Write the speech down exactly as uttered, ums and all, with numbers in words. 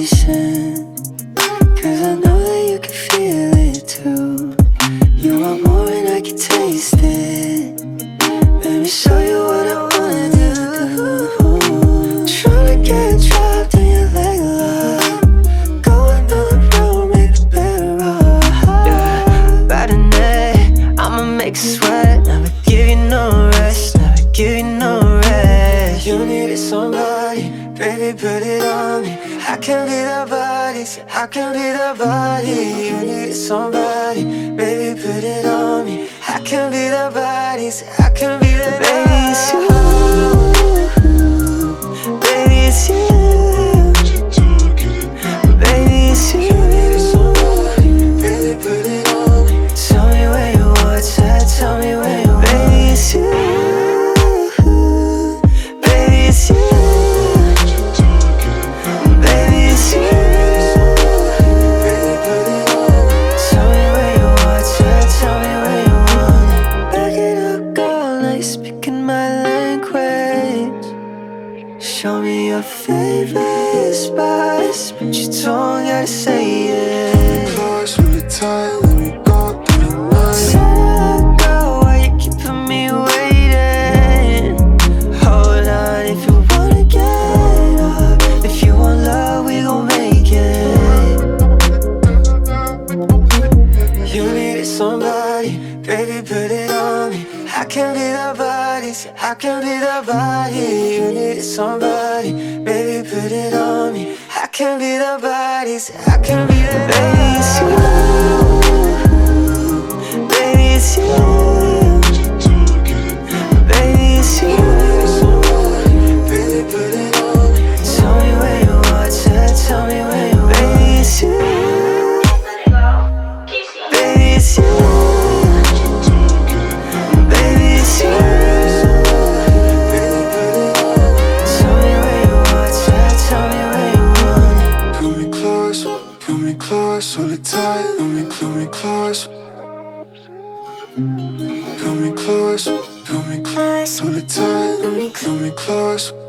patient, cause I know that you can feel it too. You want more and I can taste it. Let me show you what I wanna do. Tryna get trapped in your leg lock. Going down the road, make the bed rock. Yeah, bad in it, I'ma make you sweat. Never give you no rest, never give you no rest. You needed somebody, baby, put it on me. I can be the body, I can be the body. You needed somebody, baby, put it on me. I can be the body, I can be the body. Baby, it's you, baby, it's you, baby, it's you. You needed somebody, baby, put it on me. Tell me where you are, tell me where you are. Baby, it's you, baby, it's you. Speaking my language, show me your favorite spots, but you don't gotta say it. Close really tight, let me go through the night. Say I go, why you keeping me waiting? Hold on, if you wanna get up, if you want love, we gon' make it. You needed somebody, baby, put it on me. I can be the body, I can be the body. You needed somebody, baby, put it on me. I can be the body, I can be the baby, it's you, baby, it's you, baby, it's you. Baby, put it on me. Tell me where you are, tell me where you are. Baby, it's you, baby, it's you. Hold it tight, let me, pull me close. Pull me close, pull me close. Hold it tight, let me, pull me close.